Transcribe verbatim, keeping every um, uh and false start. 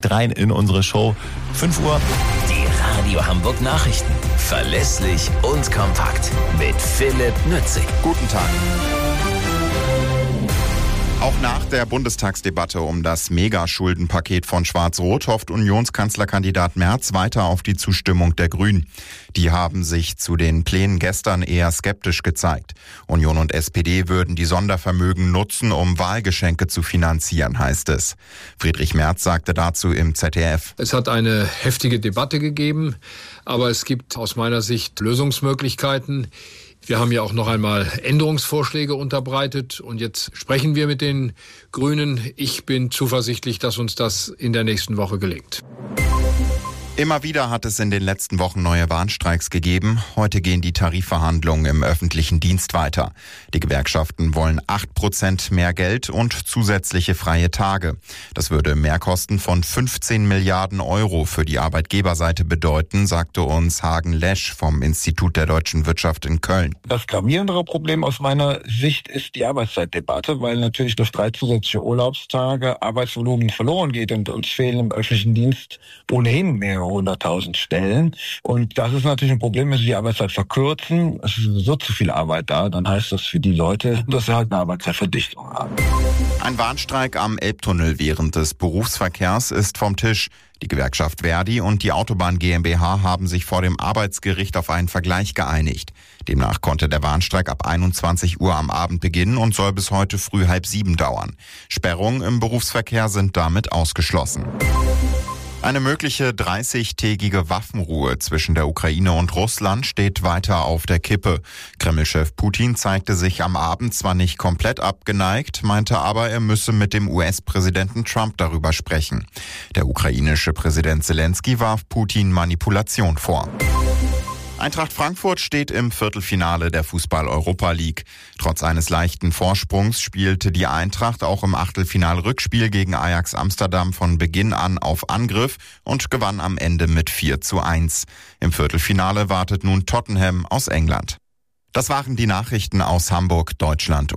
direkt rein in unsere Show. fünf Uhr. Die Radio Hamburg Nachrichten. Verlässlich und kompakt. Mit Philipp Nützig. Guten Tag. Auch nach der Bundestagsdebatte um das Megaschuldenpaket von Schwarz-Rot hofft Unionskanzlerkandidat Merz weiter auf die Zustimmung der Grünen. Die haben sich zu den Plänen gestern eher skeptisch gezeigt. Union und S P D würden die Sondervermögen nutzen, um Wahlgeschenke zu finanzieren, heißt es. Friedrich Merz sagte dazu im Z D F: Es hat eine heftige Debatte gegeben, aber es gibt aus meiner Sicht Lösungsmöglichkeiten. Wir haben ja auch noch einmal Änderungsvorschläge unterbreitet und jetzt sprechen wir mit den Grünen. Ich bin zuversichtlich, dass uns das in der nächsten Woche gelingt. Immer wieder hat es in den letzten Wochen neue Warnstreiks gegeben. Heute gehen die Tarifverhandlungen im öffentlichen Dienst weiter. Die Gewerkschaften wollen acht Prozent mehr Geld und zusätzliche freie Tage. Das würde Mehrkosten von fünfzehn Milliarden Euro für die Arbeitgeberseite bedeuten, sagte uns Hagen Lesch vom Institut der deutschen Wirtschaft in Köln. Das gravierendere Problem aus meiner Sicht ist die Arbeitszeitdebatte, weil natürlich durch drei zusätzliche Urlaubstage Arbeitsvolumen verloren geht und uns fehlen im öffentlichen Dienst ohnehin mehrere hunderttausend Stellen. Und das ist natürlich ein Problem, wenn Sie die Arbeitszeit verkürzen. Es ist sowieso zu viel Arbeit da. Dann heißt das für die Leute, dass sie halt eine Arbeitszeitverdichtung haben. Ein Warnstreik am Elbtunnel während des Berufsverkehrs ist vom Tisch. Die Gewerkschaft Verdi und die Autobahn GmbH haben sich vor dem Arbeitsgericht auf einen Vergleich geeinigt. Demnach konnte der Warnstreik ab einundzwanzig Uhr am Abend beginnen und soll bis heute früh halb sieben dauern. Sperrungen im Berufsverkehr sind damit ausgeschlossen. Eine mögliche dreißigtägige Waffenruhe zwischen der Ukraine und Russland steht weiter auf der Kippe. Kreml-Chef Putin zeigte sich am Abend zwar nicht komplett abgeneigt, meinte aber, er müsse mit dem U S-Präsidenten Trump darüber sprechen. Der ukrainische Präsident Zelensky warf Putin Manipulation vor. Eintracht Frankfurt steht im Viertelfinale der Fußball-Europa League. Trotz eines leichten Vorsprungs spielte die Eintracht auch im Achtelfinal-Rückspiel gegen Ajax Amsterdam von Beginn an auf Angriff und gewann am Ende mit vier zu eins. Im Viertelfinale wartet nun Tottenham aus England. Das waren die Nachrichten aus Hamburg, Deutschland und